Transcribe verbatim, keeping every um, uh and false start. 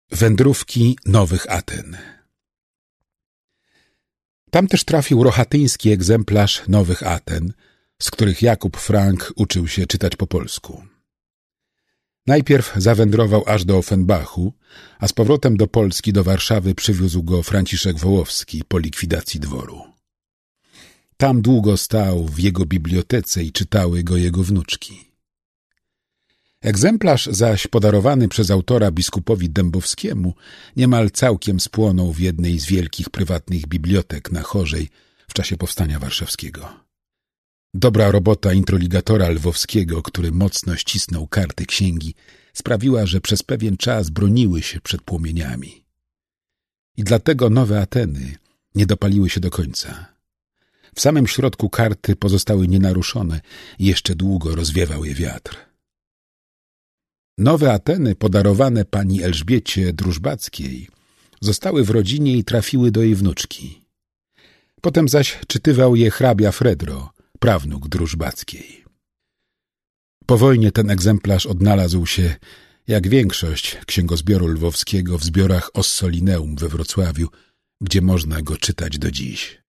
Wędrówki Nowych Aten. Tam też trafił rochatyński egzemplarz Nowych Aten, z których Jakub Frank uczył się czytać po polsku. Najpierw zawędrował aż do Offenbachu, a z powrotem do Polski, do Warszawy przywiózł go Franciszek Wołowski po likwidacji dworu. Tam długo stał w jego bibliotece i czytały go jego wnuczki. Egzemplarz zaś podarowany przez autora biskupowi Dębowskiemu niemal całkiem spłonął w jednej z wielkich prywatnych bibliotek na Chorzej w czasie Powstania Warszawskiego. Dobra robota introligatora lwowskiego, który mocno ścisnął karty księgi, sprawiła, że przez pewien czas broniły się przed płomieniami. I dlatego Nowe Ateny nie dopaliły się do końca. W samym środku karty pozostały nienaruszone i jeszcze długo rozwiewał je wiatr. Nowe Ateny podarowane pani Elżbiecie Drużbackiej zostały w rodzinie i trafiły do jej wnuczki. Potem zaś czytywał je hrabia Fredro, prawnuk Drużbackiej. Po wojnie ten egzemplarz odnalazł się, jak większość księgozbioru lwowskiego, w zbiorach Ossolineum we Wrocławiu, gdzie można go czytać do dziś.